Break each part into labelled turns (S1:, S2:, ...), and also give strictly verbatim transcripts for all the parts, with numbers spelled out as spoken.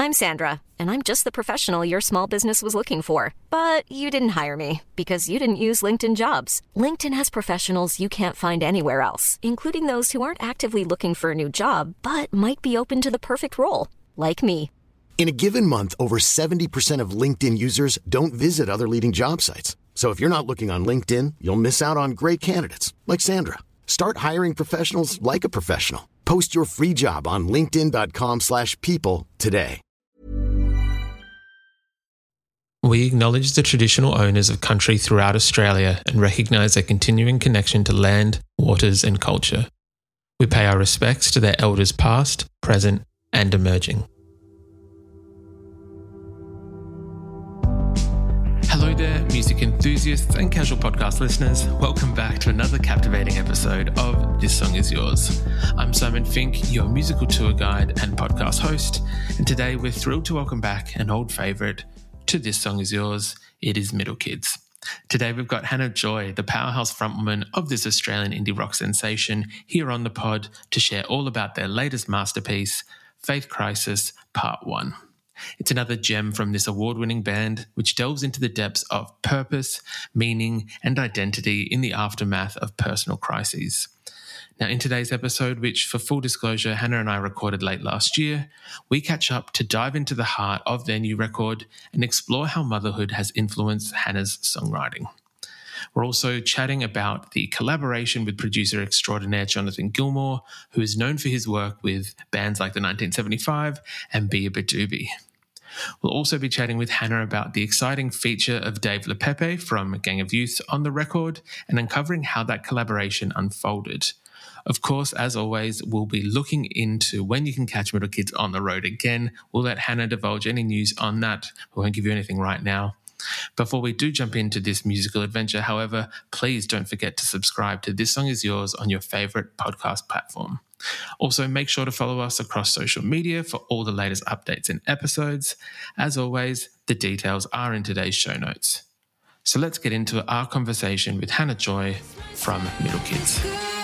S1: I'm Sandra, and I'm just the professional your small business was looking for. But you didn't hire me because you didn't use LinkedIn Jobs. LinkedIn has professionals you can't find anywhere else, including those who aren't actively looking for a new job, but might be open to the perfect role, like me.
S2: In a given month, over seventy percent of LinkedIn users don't visit other leading job sites. So if you're not looking on LinkedIn, you'll miss out on great candidates like Sandra. Start hiring professionals like a professional. Post your free job on linkedin dot com slash people today.
S3: We acknowledge the traditional owners of country throughout Australia and recognise their continuing connection to land, waters and culture. We pay our respects to their elders past, present and emerging. Hello there, music enthusiasts and casual podcast listeners. Welcome back to another captivating episode of This Song Is Yours. I'm Simon Fink, your musical tour guide and podcast host, and today we're thrilled to welcome back an old favourite to This Song Is Yours. It is Middle Kids. Today we've got Hannah Joy, the powerhouse frontwoman of this Australian indie rock sensation, here on the pod to share all about their latest masterpiece, Faith Crisis Part one. It's another gem from this award-winning band which delves into the depths of purpose, meaning and identity in the aftermath of personal crises. Now, in today's episode, which for full disclosure, Hannah and I recorded late last year, we catch up to dive into the heart of their new record and explore how motherhood has influenced Hannah's songwriting. We're also chatting about the collaboration with producer extraordinaire Jonathan Gilmour, who is known for his work with bands like the nineteen seventy-five and Beabadoobee. We'll also be chatting with Hannah about the exciting feature of Dave LePepe from Gang of Youth on the record and uncovering how that collaboration unfolded. Of course, as always, we'll be looking into when you can catch Middle Kids on the road again. We'll let Hannah divulge any news on that. We won't give you anything right now. Before we do jump into this musical adventure, however, please don't forget to subscribe to This Song Is Yours on your favourite podcast platform. Also, make sure to follow us across social media for all the latest updates and episodes. As always, the details are in today's show notes. So let's get into our conversation with Hannah Joy from Middle Kids.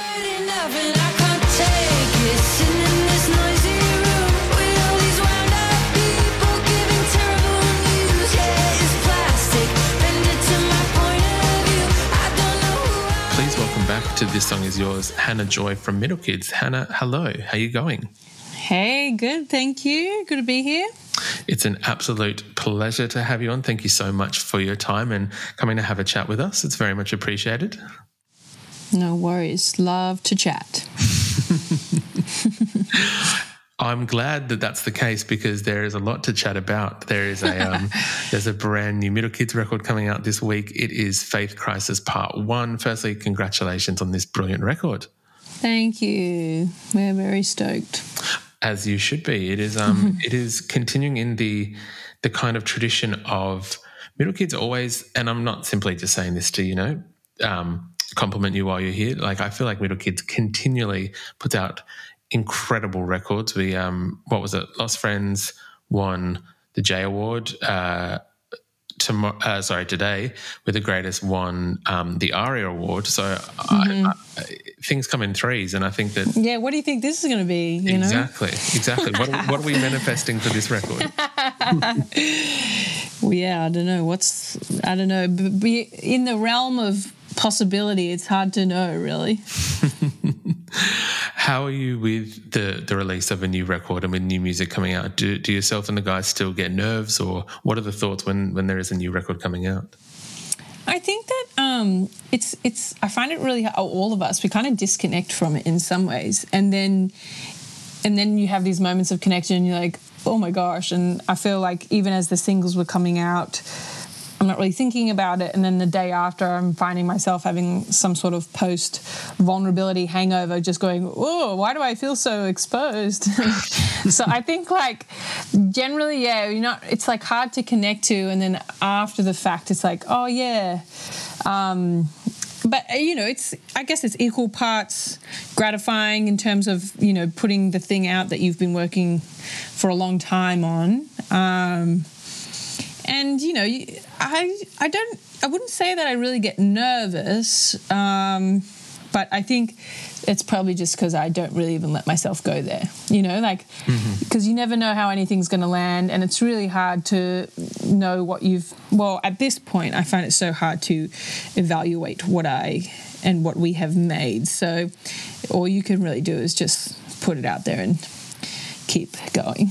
S3: Back to This Song Is Yours, Hannah Joy from Middle Kids. Hannah, hello. How are you going?
S4: Hey, good. Thank you. Good to be here.
S3: It's an absolute pleasure to have you on. Thank you so much for your time and coming to have a chat with us. It's very much appreciated.
S4: No worries. Love to chat.
S3: I'm glad that that's the case because there is a lot to chat about. There is a um, there's a brand new Middle Kids record coming out this week. It is Faith Crisis Part one. Firstly, congratulations on this brilliant record.
S4: Thank you. We're very stoked.
S3: As you should be. It is um it is continuing in the the kind of tradition of Middle Kids always, and I'm not simply just saying this to, you know, um, compliment you while you're here. Like I feel like Middle Kids continually puts out incredible records. We um, what was it? Lost Friends won the J Award. Uh, tomorrow, uh, sorry, today with the greatest won um, the ARIA Award. So mm-hmm. I, I, things come in threes, and I think that.
S4: Yeah, what do you think this is going to be? You
S3: exactly, know? exactly. What are, what are we manifesting for this record?
S4: Well, yeah, I don't know. What's I don't know. But in the realm of possibility, it's hard to know, really.
S3: How are you with the, the release of a new record and with new music coming out? Do, do yourself and the guys still get nerves, or what are the thoughts when, when there is a new record coming out?
S4: I think that um, it's it's. I find it really all of us we kind of disconnect from it in some ways, and then and then you have these moments of connection, and you're like, oh my gosh! And I feel like even as the singles were coming out, I'm not really thinking about it, and then the day after I'm finding myself having some sort of post-vulnerability hangover, just going, oh, why do I feel so exposed? So I think, like, generally, yeah, you're not, it's, like, hard to connect to, and then after the fact, it's like, oh, yeah. Um, but, you know, it's, I guess it's equal parts gratifying in terms of, you know, putting the thing out that you've been working for a long time on. Um And, you know, I I don't, I wouldn't say that I really get nervous, um, but I think it's probably just because I don't really even let myself go there, you know, like, because mm-hmm. you never know how anything's going to land, and it's really hard to know what you've, well, at this point, I find it so hard to evaluate what I and what we have made. So all you can really do is just put it out there and keep going.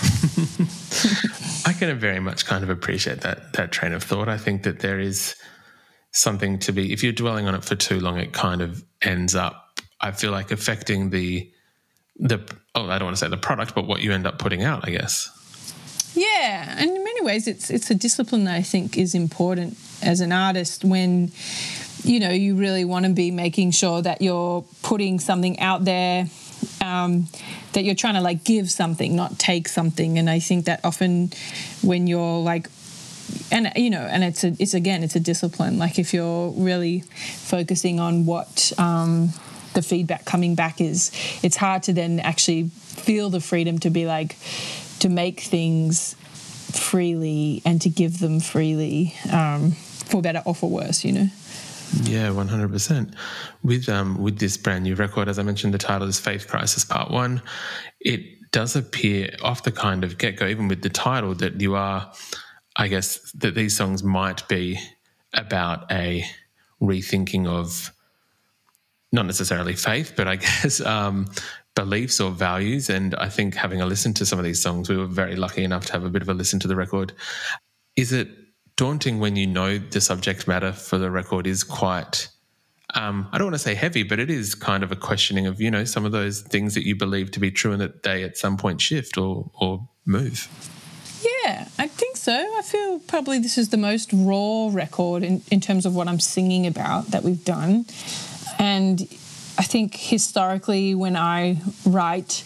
S3: I can very much kind of appreciate that that train of thought. I think that there is something to be, if you're dwelling on it for too long, it kind of ends up, I feel like, affecting the, the oh, I don't want to say the product, but what you end up putting out, I guess.
S4: Yeah, and in many ways it's it's a discipline that I think is important as an artist when, you know, you really want to be making sure that you're putting something out there, um, that you're trying to, like, give something, not take something. And I think that often when you're, like, and, you know, and it's, a, it's again, it's a discipline. Like, if you're really focusing on what um, the feedback coming back is, it's hard to then actually feel the freedom to be, like, to make things freely and to give them freely, um, for better or for worse, you know?
S3: Yeah, one hundred percent. With um with this brand new record, as I mentioned, the title is Faith Crisis Part One. It does appear off the kind of get-go, even with the title, that you are, I guess, that these songs might be about a rethinking of not necessarily faith, but I guess um, beliefs or values. And I think having a listen to some of these songs, we were very lucky enough to have a bit of a listen to the record. Is it daunting when you know the subject matter for the record is quite, um, I don't want to say heavy, but it is kind of a questioning of, you know, some of those things that you believe to be true and that they at some point shift or, or move?
S4: Yeah, I think so. I feel probably this is the most raw record in, in terms of what I'm singing about that we've done. And I think historically when I write,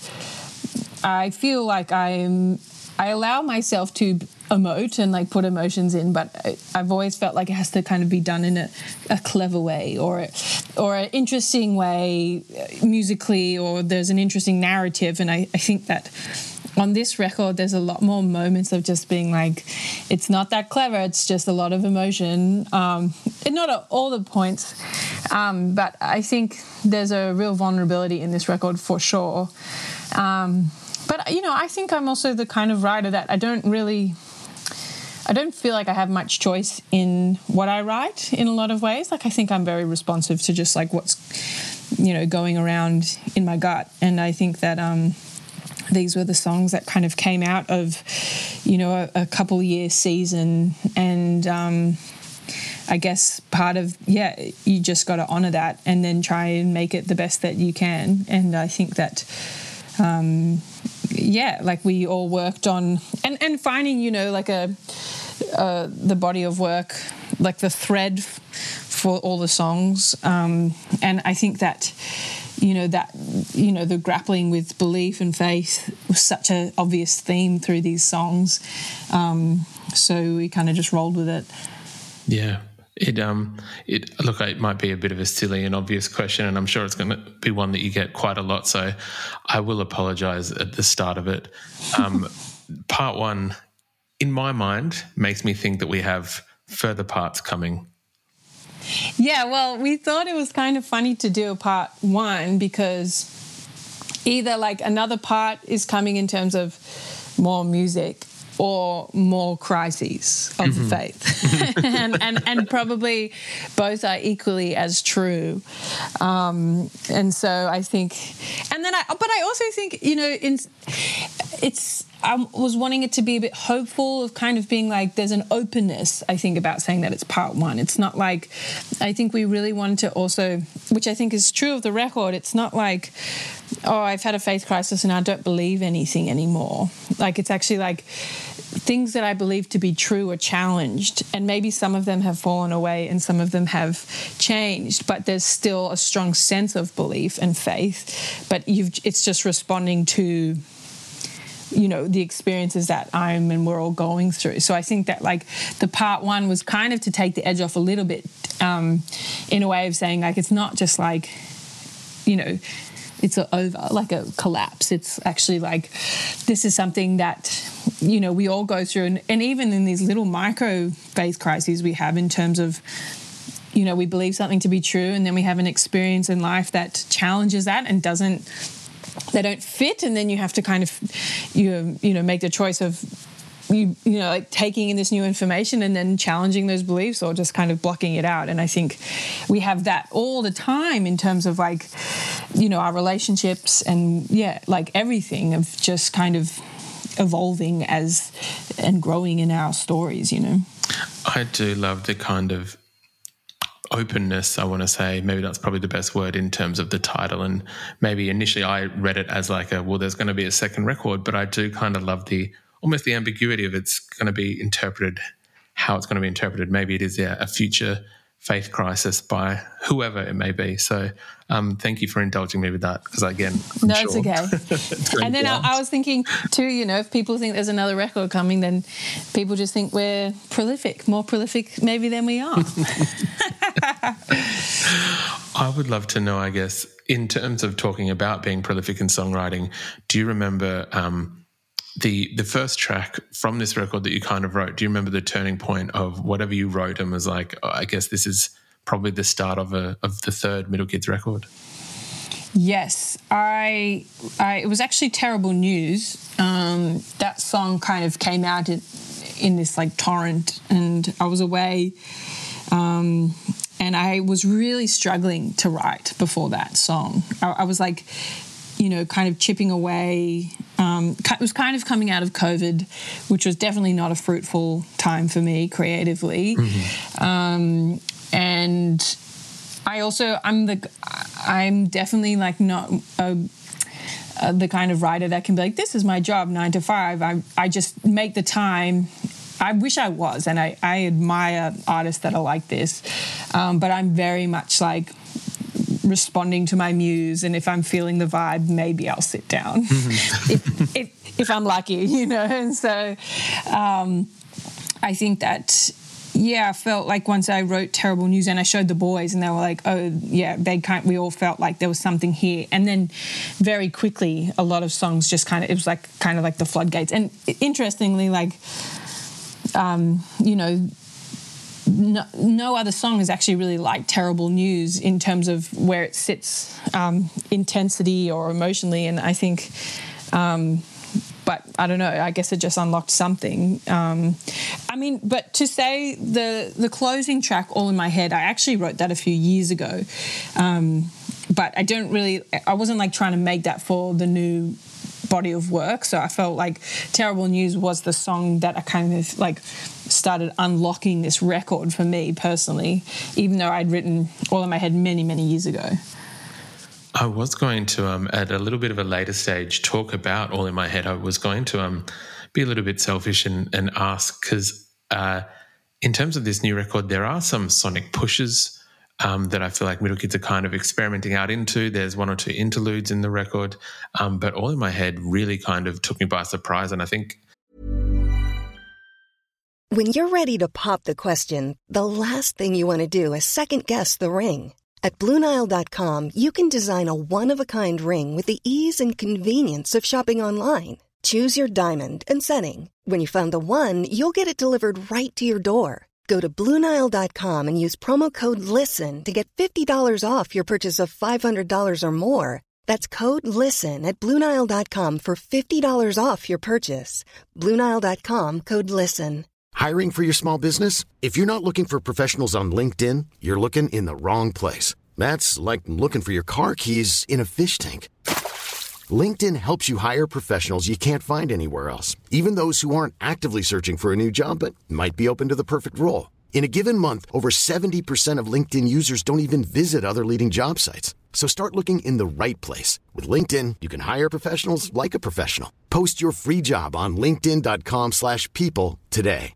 S4: I feel like I'm, I allow myself to emote and, like, put emotions in, but I've always felt like it has to kind of be done in a, a clever way or or an interesting way musically, or there's an interesting narrative. And I, I think that on this record there's a lot more moments of just being like, it's not that clever, it's just a lot of emotion, um, and not at all the points, um, but I think there's a real vulnerability in this record for sure. Um, but, you know, I think I'm also the kind of writer that I don't really... I don't feel like I have much choice in what I write in a lot of ways. Like, I think I'm very responsive to just, like, what's, you know, going around in my gut. And I think that um, these were the songs that kind of came out of, you know, a, a couple year season. And um, I guess part of, yeah, you just got to honour that and then try and make it the best that you can. And I think that... Um, yeah, like we all worked on and, and finding, you know, like a uh, the body of work, like the thread f- for all the songs. Um, and I think that, you know, that, you know, the grappling with belief and faith was such an obvious theme through these songs. Um, so we kind of just rolled with it.
S3: Yeah. It um it look it might be a bit of a silly and obvious question, and I'm sure it's going to be one that you get quite a lot. So I will apologise at the start of it. Um, part one, in my mind, makes me think that we have further parts coming.
S4: Yeah, well, we thought it was kind of funny to do a part one because either like another part is coming in terms of more music or more crises of mm-hmm. the faith. and, and and probably both are equally as true. Um, and so I think, and then I, but I also think, you know, in, it's, I was wanting it to be a bit hopeful of kind of being like, there's an openness, I think, about saying that it's part one. It's not like, I think we really wanted to also, which I think is true of the record, it's not like, oh, I've had a faith crisis and I don't believe anything anymore. Like, it's actually like things that I believe to be true are challenged, and maybe some of them have fallen away and some of them have changed, but there's still a strong sense of belief and faith, but you've it's just responding to, you know, the experiences that I'm and we're all going through. So I think that like the part one was kind of to take the edge off a little bit, um, in a way of saying like it's not just like, you know, it's a over, like a collapse. It's actually like this is something that, you know, we all go through. And, and even in these little micro faith crises we have in terms of, you know, we believe something to be true, and then we have an experience in life that challenges that and doesn't, they don't fit, and then you have to kind of, you you know, make the choice of, you you know, like taking in this new information and then challenging those beliefs or just kind of blocking it out. And I think we have that all the time in terms of like, you know, our relationships and yeah, like everything of just kind of evolving as and growing in our stories, you know.
S3: I do love the kind of openness, I want to say, maybe that's probably the best word in terms of the title. And maybe initially I read it as like a, well, there's going to be a second record, but I do kind of love the almost the ambiguity of it's going to be interpreted, how it's going to be interpreted. Maybe it is yeah, a future faith crisis by whoever it may be. So um, thank you for indulging me with that, because again, I'm
S4: no,
S3: sure
S4: it's okay.
S3: it's
S4: and then I, I was thinking too, you know, if people think there's another record coming, then people just think we're prolific, more prolific maybe than we are.
S3: I would love to know, I guess, in terms of talking about being prolific in songwriting, do you remember um, the the first track from this record that you kind of wrote? Do you remember the turning point of whatever you wrote and was like, oh, I guess this is probably the start of a of the third Middle Kids record?
S4: Yes, I, I it was actually Terrible News. Um, that song kind of came out in, in this like torrent, and I was away, um, and I was really struggling to write before that song. I, I was like, you know, kind of chipping away. Um, it was kind of coming out of COVID, which was definitely not a fruitful time for me creatively. Mm-hmm. Um, and I also, I'm the, I'm definitely like not a, a, the kind of writer that can be like, this is my job, nine to five. I, I just make the time. I wish I was, and I, I admire artists that are like this. Um, but I'm very much like, responding to my muse, and if I'm feeling the vibe, maybe I'll sit down mm-hmm. if, if, if I'm lucky, you know. And so um, I think that, yeah, I felt like once I wrote Terrible News and I showed the boys and they were like, oh, yeah, they kind we all felt like there was something here. And then very quickly, a lot of songs just kind of, it was like kind of like the floodgates. And interestingly, like, um, you know, No, no other song is actually really like Terrible News in terms of where it sits, um, intensity or emotionally. And I think, um, but I don't know, I guess it just unlocked something. Um, I mean, but to say the the closing track, All in My Head, I actually wrote that a few years ago. Um, but I don't really, I wasn't like trying to make that for the new body of work. So I felt like Terrible News was the song that I kind of like started unlocking this record for me personally, even though I'd written All in My Head many, many years ago.
S3: I was going to, um, at a little bit of a later stage, talk about All in My Head. I was going to um, be a little bit selfish and, and ask, because uh, in terms of this new record, there are some sonic pushes Um, that I feel like Middle Kids are kind of experimenting out into. There's one or two interludes in the record, um, but All in My Head really kind of took me by surprise. And I think
S5: when you're ready to pop the question, the last thing you want to do is second-guess the ring. At Blue Nile dot com, you can design a one-of-a-kind ring with the ease and convenience of shopping online. Choose your diamond and setting. When you find the one, you'll get it delivered right to your door. Go to Blue Nile dot com and use promo code LISTEN to get fifty dollars off your purchase of five hundred dollars or more. That's code LISTEN at Blue Nile dot com for fifty dollars off your purchase. Blue Nile dot com, code LISTEN.
S2: Hiring for your small business? If you're not looking for professionals on LinkedIn, you're looking in the wrong place. That's like looking for your car keys in a fish tank. LinkedIn helps you hire professionals you can't find anywhere else, even those who aren't actively searching for a new job but might be open to the perfect role. In a given month, over seventy percent of LinkedIn users don't even visit other leading job sites. So start looking in the right place. With LinkedIn, you can hire professionals like a professional. Post your free job on linkedin dot com slash people today.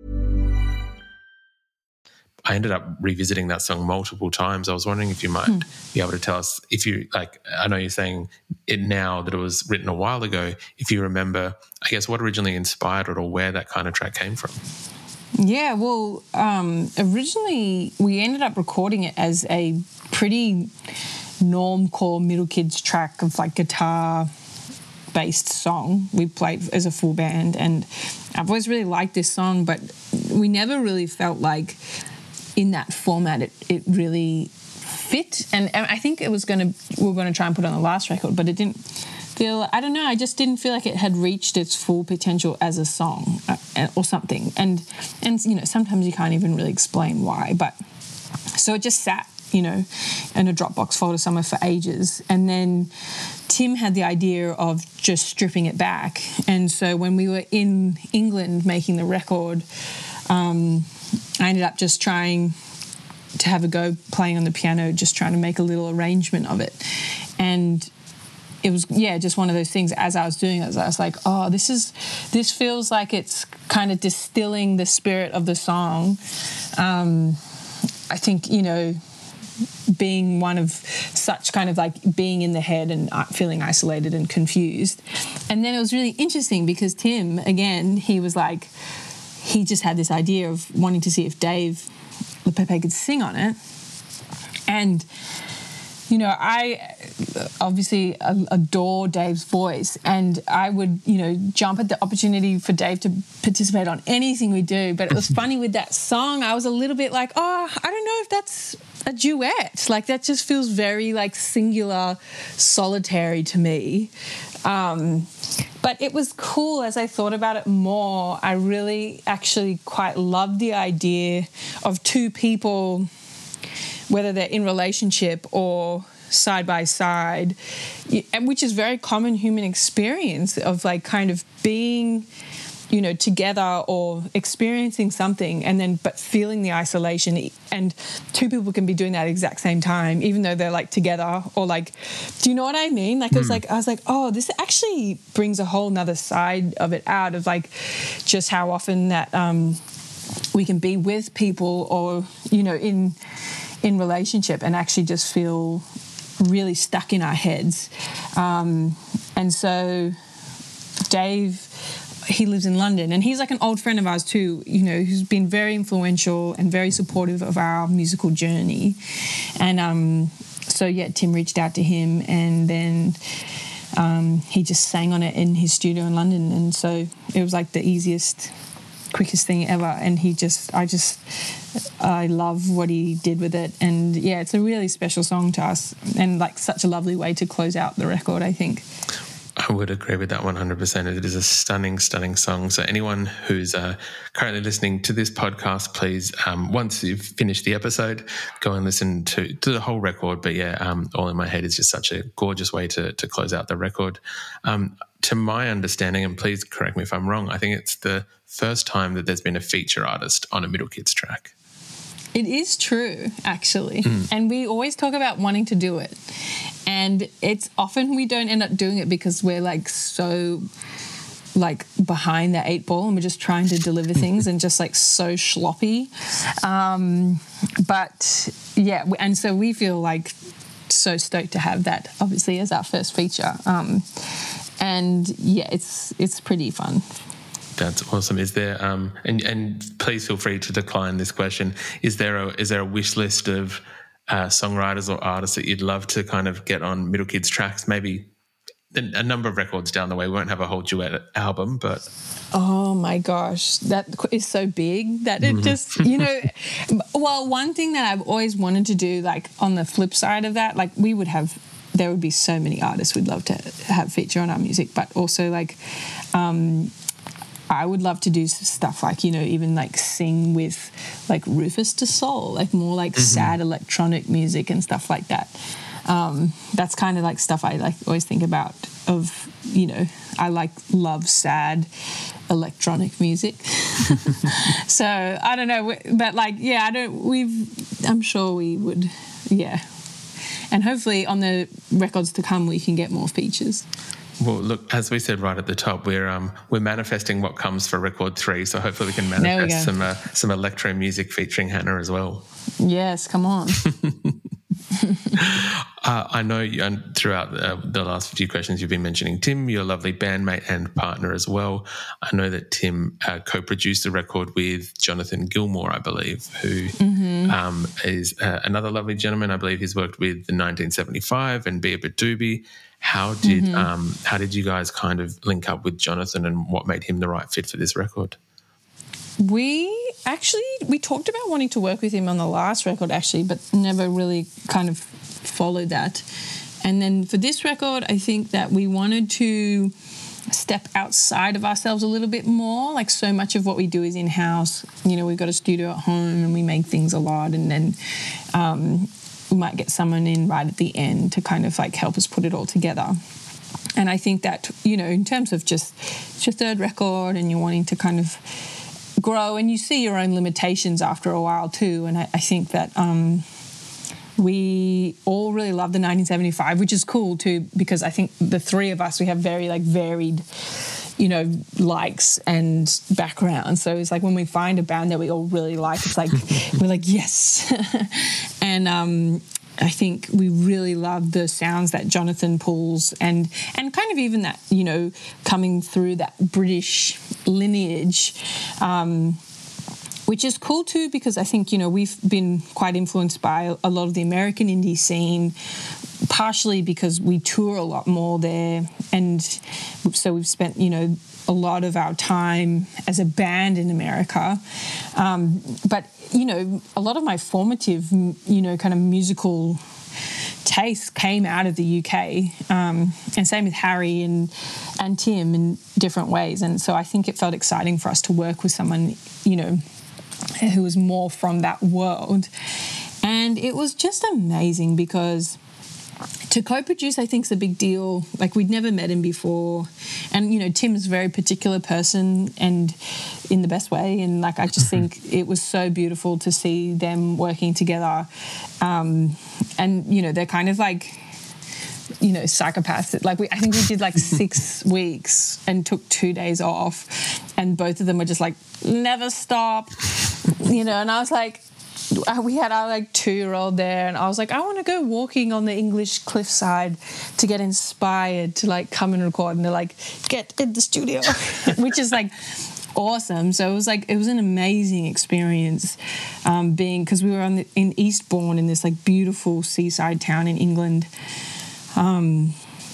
S3: I ended up revisiting that song multiple times. I was wondering if you might hmm. be able to tell us if you, like, I know you're saying it now that it was written a while ago, if you remember, I guess, what originally inspired it or where that kind of track came from.
S4: Yeah, well, um, originally we ended up recording it as a pretty normcore Middle Kids track of like guitar-based song. We played as a full band, and I've always really liked this song, but we never really felt like in that format, it, it really fit. And, and I think it was going to, we were going to try and put it on the last record, but it didn't feel, I don't know, I just didn't feel like it had reached its full potential as a song uh, or something. And, and, you know, sometimes you can't even really explain why, but so it just sat, you know, in a Dropbox folder somewhere for ages. And then Tim had the idea of just stripping it back. And so when we were in England making the record, um, I ended up just trying to have a go playing on the piano, just trying to make a little arrangement of it. And it was, yeah, just one of those things. As I was doing it, I was like, oh, this is, this feels like it's kind of distilling the spirit of the song. Um, I think, you know, being one of such kind of like being in the head and feeling isolated and confused. And then it was really interesting because Tim, again, he was like, he just had this idea of wanting to see if Dave LePepe could sing on it. And, you know, I obviously adore Dave's voice, and I would, you know, jump at the opportunity for Dave to participate on anything we do. But it was funny with that song, I was a little bit like, oh, I don't know if that's a duet. Like, that just feels very, like, singular, solitary to me. Um, but it was cool as I thought about it more. I really actually quite loved the idea of two people, whether they're in relationship or side by side, and which is very common human experience of like kind of being, you know, together or experiencing something and then but feeling the isolation. And two people can be doing that at the exact same time, even though they're like together or like, do you know what I mean? Like, mm. it was like, I was like, oh, this actually brings a whole nother side of it out of like just how often that um, we can be with people or, you know, in in relationship and actually just feel really stuck in our heads. Um, and so Dave, he lives in London, and he's like an old friend of ours too, you know, who's been very influential and very supportive of our musical journey. And um, so, yeah, Tim reached out to him, and then um, he just sang on it in his studio in London. And so it was like the easiest, quickest thing ever. And he just, I just, I love what he did with it. And, yeah, it's a really special song to us and, like, such a lovely way to close out the record, I think.
S3: I would agree with that one hundred percent. It is a stunning, stunning song. So anyone who's uh, currently listening to this podcast, please, um, once you've finished the episode, go and listen to, to the whole record. But, yeah, um, All in My Head is just such a gorgeous way to, to close out the record. Um, to my understanding, and please correct me if I'm wrong, I think it's the first time that there's been a feature artist on a Middle Kids track.
S4: It is true, actually. Mm. And we always talk about wanting to do it. And it's often we don't end up doing it because we're like so like behind the eight ball and we're just trying to deliver things and just like so sloppy. Um, but yeah, and so we feel like so stoked to have that obviously as our first feature. Um, and yeah, it's it's pretty fun.
S3: That's awesome. Is there um and, and please feel free to decline this question. Is there a is there a wish list of uh, songwriters or artists that you'd love to kind of get on Middle Kids tracks? Maybe a number of records down the way. We won't have a whole duet album, but
S4: oh my gosh, that is so big that it just, you know, well, one thing that I've always wanted to do, like on the flip side of that, like we would have, there would be so many artists we'd love to have feature on our music, but also like, um, I would love to do stuff like, you know, even like sing with like Rufus Du Sol, like more like mm-hmm. sad electronic music and stuff like that. Um, that's kind of like stuff I like always think about of, you know, I like love sad electronic music. So I don't know, but like, yeah, I don't, we've, I'm sure we would, yeah. And hopefully on the records to come, we can get more features.
S3: Well, look, as we said right at the top, we're um we're manifesting what comes for record three. So hopefully we can manifest we some uh, some electro music featuring Hannah as well.
S4: Yes, come on.
S3: uh, I know you, and throughout uh, the last few questions you've been mentioning Tim, your lovely bandmate and partner as well. I know that Tim uh, co-produced the record with Jonathan Gilmour, I believe, who mm-hmm. um, is uh, another lovely gentleman. I believe he's worked with the nineteen seventy-five and Be A Bit Doobie. How did mm-hmm. um, how did you guys kind of link up with Jonathan, and what made him the right fit for this record?
S4: We actually, we talked about wanting to work with him on the last record actually, but never really kind of followed that. And then for this record, I think that we wanted to step outside of ourselves a little bit more. Like so much of what we do is in-house. You know, we've got a studio at home and we make things a lot, and then um, we might get someone in right at the end to kind of like help us put it all together. And I think that, you know, in terms of just it's your third record and you're wanting to kind of grow, and you see your own limitations after a while too. And I, I think that um, we all really love the nineteen seventy-five, which is cool too, because I think the three of us, we have very like varied, you know, likes and backgrounds. So it's like when we find a band that we all really like, it's like we're like, yes. and um, I think we really love the sounds that Jonathan pulls, and and kind of even that, you know, coming through that British lineage, um, which is cool too, because I think, you know, we've been quite influenced by a lot of the American indie scene, partially because we tour a lot more there, and so we've spent, you know, a lot of our time as a band in America. Um, but, you know, a lot of my formative, you know, kind of musical taste came out of the U K, um, and same with Harry and and Tim in different ways. And so I think it felt exciting for us to work with someone, you know, who was more from that world. And it was just amazing because to co-produce, I think, is a big deal. Like, we'd never met him before. And, you know, Tim's a very particular person, and in the best way. And, like, I just think it was so beautiful to see them working together. Um, and, you know, they're kind of like, you know, psychopaths. Like, we, I think we did like six weeks and took two days off. And both of them were just like, never stop, you know. And I was like, we had our like two-year-old there, and I was like, I want to go walking on the English cliffside to get inspired to like come and record. And they're like, get in the studio, which is like awesome. So it was like, it was an amazing experience, um, being, because we were on the, in Eastbourne, in this like beautiful seaside town in England. Um,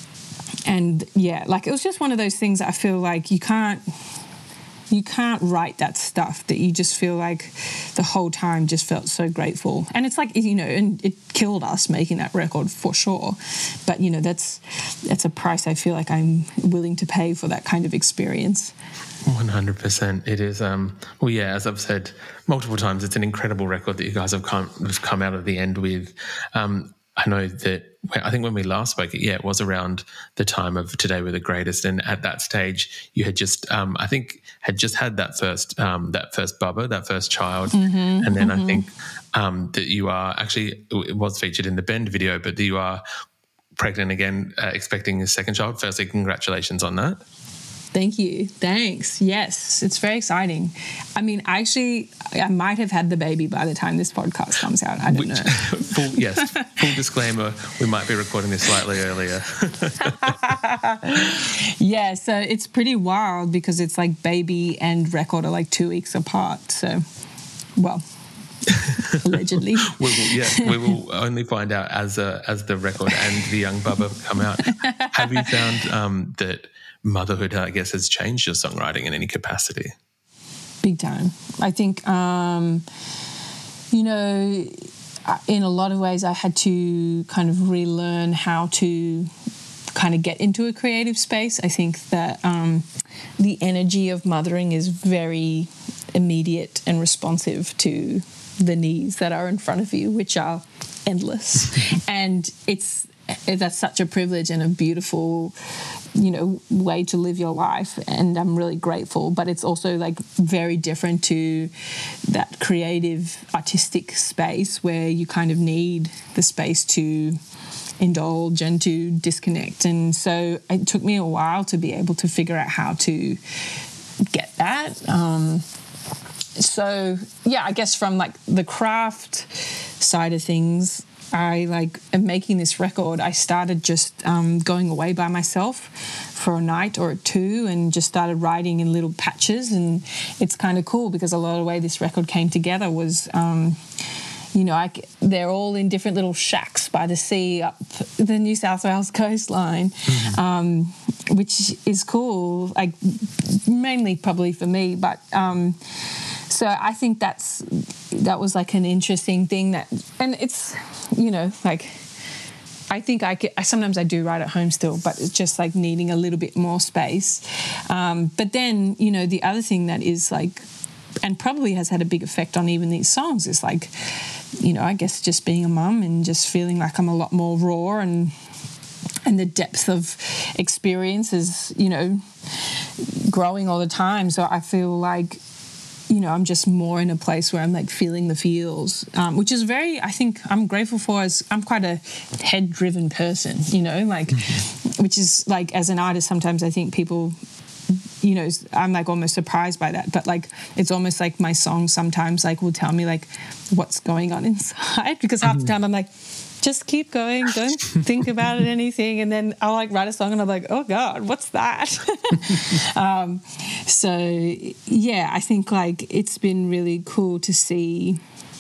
S4: and yeah, like it was just one of those things that I feel like you can't, you can't write that stuff, that you just feel like the whole time just felt so grateful. And it's like, you know, and it killed us making that record for sure. But, you know, that's that's a price I feel like I'm willing to pay for that kind of experience.
S3: one hundred percent. It is, um, well, yeah, as I've said multiple times, it's an incredible record that you guys have come, have come out of the end with. Um, I know that I think when we last spoke, yeah, it was around the time of Today We're the Greatest, and at that stage, you had just, um, I think, had just had that first, um, that first bubba, that first child, mm-hmm, and then mm-hmm. I think um, that you are actually, it was featured in the Bend video, but that you are pregnant again, uh, expecting a second child. Firstly, congratulations on that.
S4: Thank you. Thanks. Yes, it's very exciting. I mean, actually, I might have had the baby by the time this podcast comes out. I don't Which, know.
S3: full, yes, full disclaimer, we might be recording this slightly earlier.
S4: Yeah, so it's pretty wild because it's like baby and record are like two weeks apart. So, well, allegedly.
S3: we will, yeah, we will only find out as uh, as the record and the young bubba come out. Have you found um, that motherhood, I guess, has changed your songwriting in any capacity?
S4: Big time. I think, um, you know, in a lot of ways I had to kind of relearn how to kind of get into a creative space. I think that um, the energy of mothering is very immediate and responsive to the needs that are in front of you, which are endless. And it's that's such a privilege and a beautiful, you know, way to live your life, and I'm really grateful. But it's also like very different to that creative artistic space where you kind of need the space to indulge and to disconnect. And so it took me a while to be able to figure out how to get that. Um, so yeah, I guess from like the craft side of things, I like am making this record. I started just um, going away by myself for a night or two and just started writing in little patches. And it's kind of cool because a lot of the way this record came together was, um, you know, I, they're all in different little shacks by the sea up the New South Wales coastline, mm-hmm. um, which is cool, like mainly probably for me. But um, so I think that's that was like an interesting thing that, and it's, you know, like I think I get, sometimes I do write at home still, but it's just like needing a little bit more space. Um, but then, you know, the other thing that is like, and probably has had a big effect on even these songs is like, you know, I guess just being a mum and just feeling like I'm a lot more raw, and and the depth of experience is, you know, growing all the time. So I feel like, you know, I'm just more in a place where I'm like feeling the feels, um, which is very, I think I'm grateful for, as I'm quite a head-driven person, you know, like, mm-hmm. which is like, as an artist, sometimes I think people, you know, I'm like almost surprised by that, but like it's almost like my songs sometimes like will tell me like what's going on inside, because half the time I'm like, just keep going, don't think about it, anything, and then I'll like write a song and I'm like, oh God, what's that? um, so yeah, I think like it's been really cool to see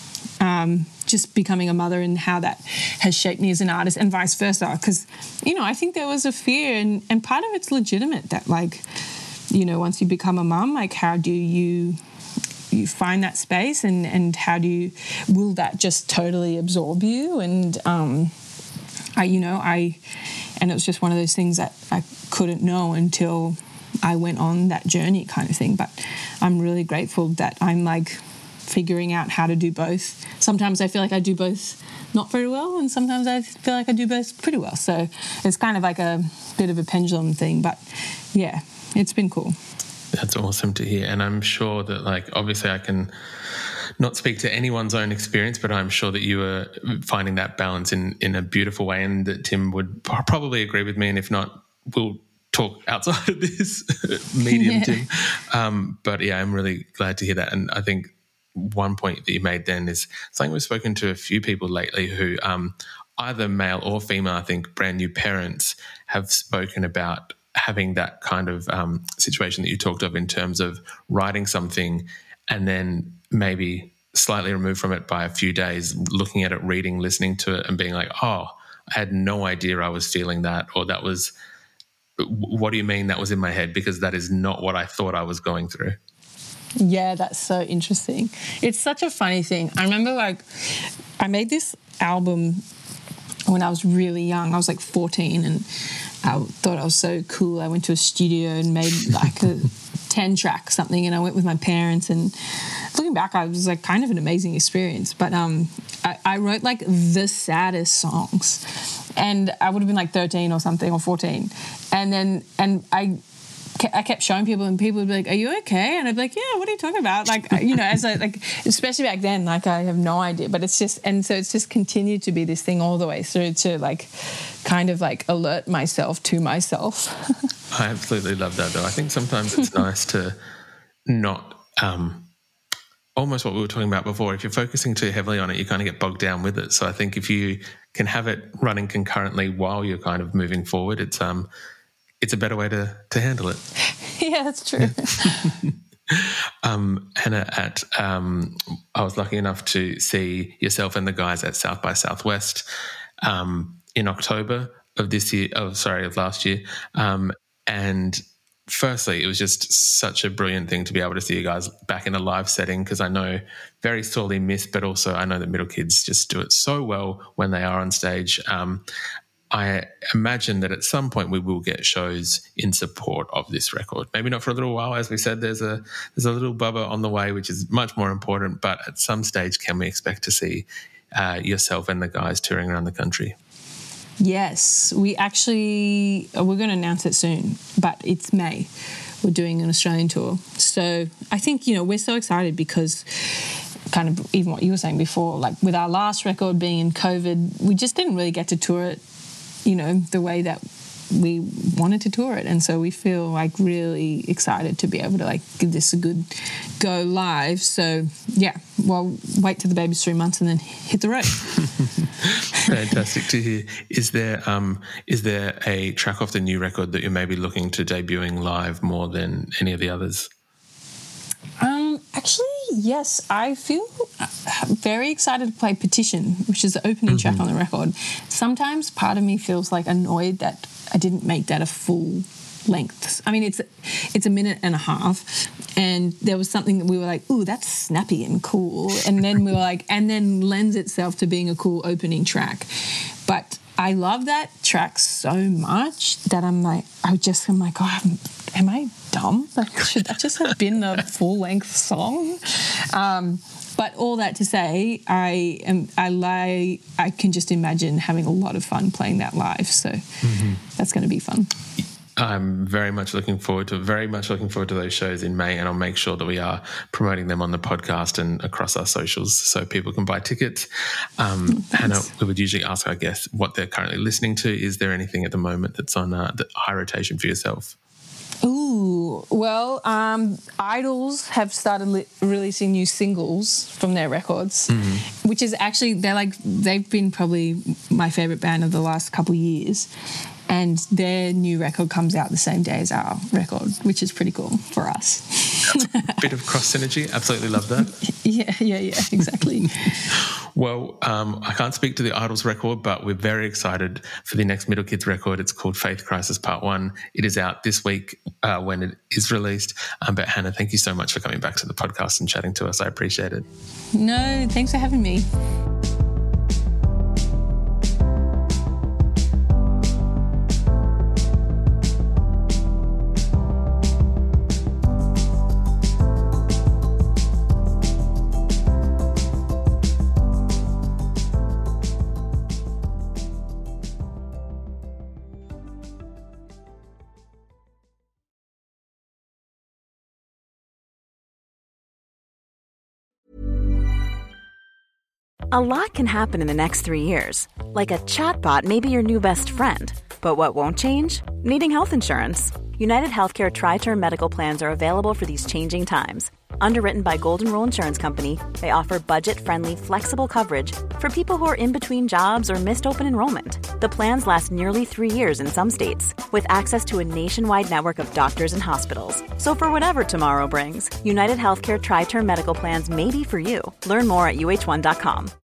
S4: um, just becoming a mother and how that has shaped me as an artist, and vice versa, because, you know, I think there was a fear, and, and part of it's legitimate, that like, you know, once you become a mum, like how do you you find that space, and, and how do you, will that just totally absorb you? And um, I, you know, I, and it was just one of those things that I couldn't know until I went on that journey kind of thing. But I'm really grateful that I'm like figuring out how to do both. Sometimes I feel like I do both not very well, and sometimes I feel like I do both pretty well. So it's kind of like a bit of a pendulum thing, but yeah, it's been cool.
S3: That's awesome to hear. And I'm sure that, like, obviously I can not speak to anyone's own experience, but I'm sure that you are finding that balance in, in a beautiful way, and that Tim would probably agree with me. And if not, we'll talk outside of this medium, yeah. Tim. Um, but yeah, I'm really glad to hear that. And I think one point that you made then is something we've spoken to a few people lately who um, either male or female, I think brand new parents, have spoken about having that kind of um, situation that you talked of, in terms of writing something and then maybe slightly removed from it by a few days, looking at it, reading, listening to it, and being like, oh, I had no idea I was feeling that, or that was, what do you mean that was in my head? Because that is not what I thought I was going through.
S4: Yeah, that's so interesting. It's such a funny thing. I remember like I made this album when I was really young. I was like fourteen, and I thought I was so cool. I went to a studio and made like a ten track something, and I went with my parents, and looking back, I was like kind of an amazing experience. But um, I, I wrote like the saddest songs, and I would have been like thirteen or something, or fourteen. And then, and I, I kept showing people, and people would be like, are you okay? And I'd be like, yeah, what are you talking about? Like, you know, as I, like, especially back then, like I have no idea, but it's just, and so it's just continued to be this thing all the way through to like kind of like alert myself to myself.
S3: I absolutely love that though. I think sometimes it's nice to not, um, almost what we were talking about before, if you're focusing too heavily on it, you kind of get bogged down with it. So I think if you can have it running concurrently while you're kind of moving forward, it's, um, it's a better way to, to handle it.
S4: Yeah, that's true.
S3: um, Hannah, at um, I was lucky enough to see yourself and the guys at South by Southwest um, in October of this year. Oh, sorry, of last year. Um, and firstly, it was just such a brilliant thing to be able to see you guys back in a live setting, because I know very sorely missed, but also I know that Middle Kids just do it so well when they are on stage. Um, I imagine that at some point we will get shows in support of this record. Maybe not for a little while. As we said, there's a there's a little bubba on the way, which is much more important. But at some stage, can we expect to see uh, yourself and the guys touring around the country?
S4: Yes, we actually, we're going to announce it soon, but it's May. We're doing an Australian tour. So I think, you know, we're so excited because kind of even what you were saying before, like with our last record being in COVID, we just didn't really get to tour it, you know, the way that we wanted to tour it. And so we feel like really excited to be able to like give this a good go live. So yeah, well, wait till the baby's three months and then hit the road.
S3: Fantastic to hear. Is there um is there a track off the new record that you're maybe looking to debuting live more than any of the others?
S4: Um, actually, yes. I feel very excited to play Petition, which is the opening mm-hmm. track on the record. Sometimes part of me feels like annoyed that I didn't make that a full length. I mean, it's it's a minute and a half, And there was something that we were like, ooh, that's snappy and cool. And then we were like, and then lends itself to being a cool opening track. But I love that track so much that I'm like, I just, I'm like, oh, am I dumb? Like, should that just have been the full-length song? Um, but all that to say, I am, I lie, I can just imagine having a lot of fun playing that live. So mm-hmm. that's going to be fun.
S3: I'm very much looking forward to very much looking forward to those shows in May, and I'll make sure that we are promoting them on the podcast and across our socials so people can buy tickets. Um, oh, Hannah, we would usually ask our guests what they're currently listening to. Is there anything at the moment that's on uh, the high rotation for yourself?
S4: Ooh, well, um, Idols have started li- releasing new singles from their records, mm-hmm. which is actually, they're like, they've been probably my favourite band of the last couple of years. And their new record comes out the same day as our record, which is pretty cool for us.
S3: That's a bit of cross synergy. Absolutely love that.
S4: Yeah, yeah, yeah, exactly.
S3: Well, um, I can't speak to the Idols record, but we're very excited for the next Middle Kids record. It's called Faith Crisis Part One. It is out this week uh, when it is released. Um, but Hannah, thank you so much for coming back to the podcast and chatting to us. I appreciate it.
S4: No, thanks for having me.
S6: A lot can happen in the next three years. Like a chatbot may be your new best friend. But what won't change? Needing health insurance. United Healthcare Tri-Term Medical Plans are available for these changing times. Underwritten by Golden Rule Insurance Company, they offer budget-friendly, flexible coverage for people who are in between jobs or missed open enrollment. The plans last nearly three years in some states, with access to a nationwide network of doctors and hospitals. So for whatever tomorrow brings, United Healthcare Tri-Term Medical Plans may be for you. Learn more at U H one dot com.